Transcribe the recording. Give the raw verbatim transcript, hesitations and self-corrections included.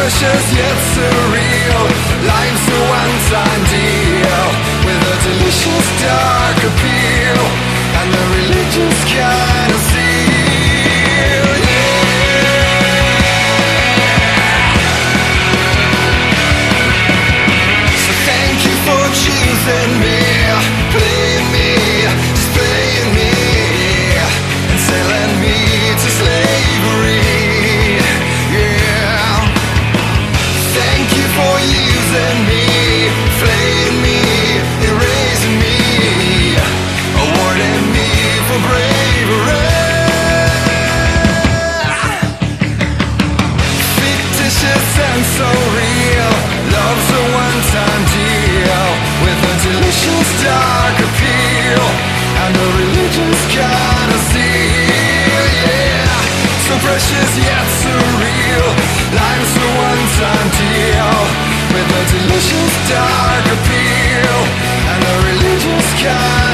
precious yet surreal. Life's a one-time deal with a delicious dark appeal and the religious kind of zeal. Yeah. So thank you for choosing me, playing me, just playing me, and selling me to slavery. Using me, flaying me, erasing me, awarding me for bravery. Fictitious and so real, love's a one-time deal with a delicious dark appeal and a religious kind of zeal. Yeah, so precious yet surreal, life's a one-time deal with a delicious dark appeal and a religious kind